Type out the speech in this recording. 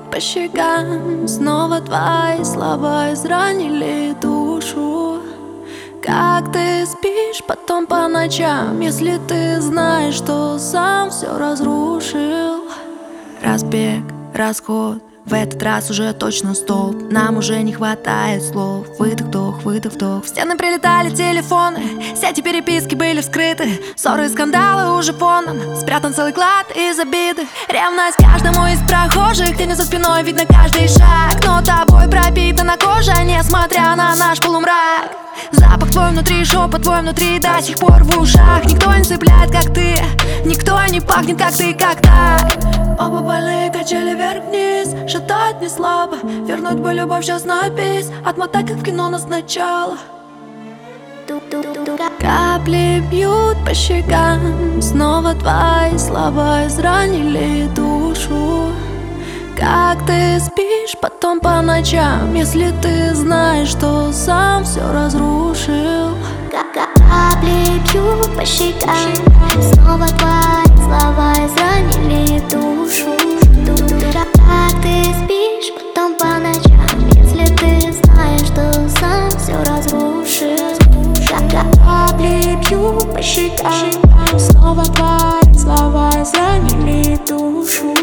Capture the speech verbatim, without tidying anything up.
бьют по щекам. Снова твои слова изранили душу. Как ты спишь потом по ночам, если ты знаешь, что сам все разрушил? Разбег, расход, в этот раз уже точно стоп. Нам уже не хватает слов. Выдох, вдох, выдох, вдох. В стены прилетали телефоны, сети переписки были вскрыты. Ссоры и скандалы уже фоном, спрятан целый клад из обиды. Ревность каждому из прохожих, тени за спиной видно каждый шаг. Но тобой пропитана кожа, несмотря на наш полумрак. Запах твой внутри, шепот твой внутри, до сих пор в ушах. Никто не цепляет, как ты, никто не пахнет, как ты, как так. Оба больные качели вверх-вниз, шатает не слабо. Вернуть бы любовь сейчас на бис, отмотать как в кино нас сначала. Капли бьют по щекам, снова твои слова изранили душу. Как ты спишь потом по ночам, если ты знаешь, что сам все разрушил? Капли бьют по щекам, снова твои слова изранили душу. Как ты спишь потом по ночам, если ты знаешь, что сам все разрушил? Капли бьют по щекам, снова твои слова изранили душу.